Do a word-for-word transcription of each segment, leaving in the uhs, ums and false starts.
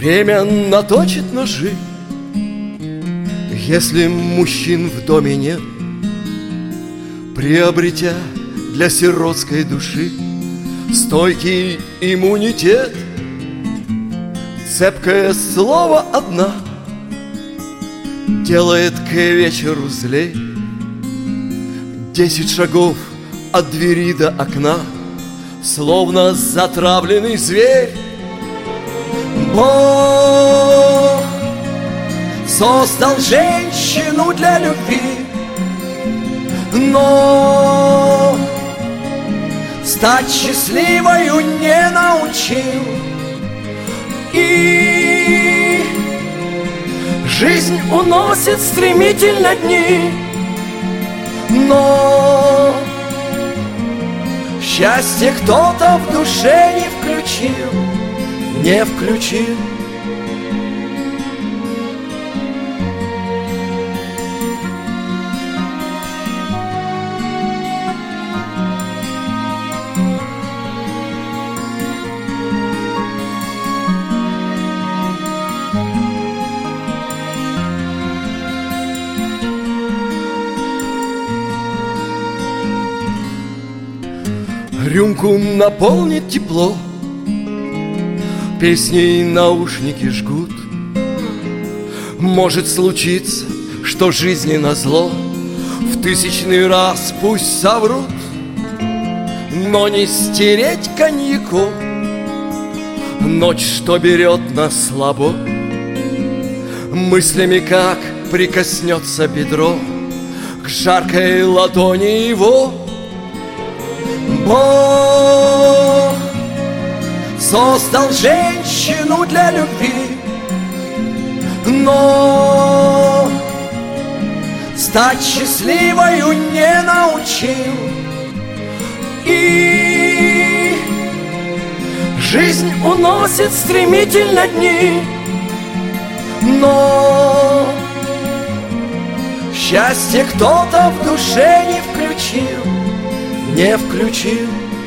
Время наточит ножи, если мужчин в доме нет, приобретя для сиротской души стойкий иммунитет. Цепкое слово одна делает к вечеру злей. Десять шагов от двери до окна, словно затравленный зверь. Бог создал женщину для любви, но стать счастливою не научил. И жизнь уносит стремительно дни, но счастье кто-то в душе не включил, не включил. Рюмку наполнит тепло, песней наушники жгут. Может случиться, что жизни назло в тысячный раз пусть соврут, но не стереть коньяку ночь, что берет нас слабо. Мыслями как прикоснется бедро к жаркой ладони его. Бог создал женщину для любви, но стать счастливою не научил. И жизнь уносит стремительно дни, но счастье кто-то в душе не включил, не включил.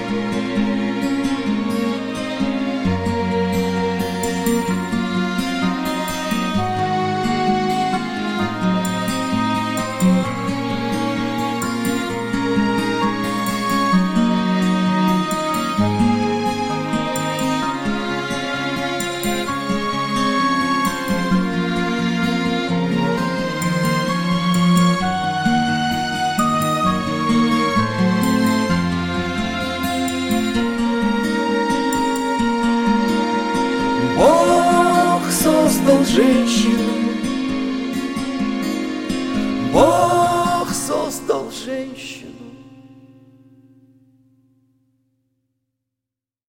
Бог создал женщину, Бог создал женщину.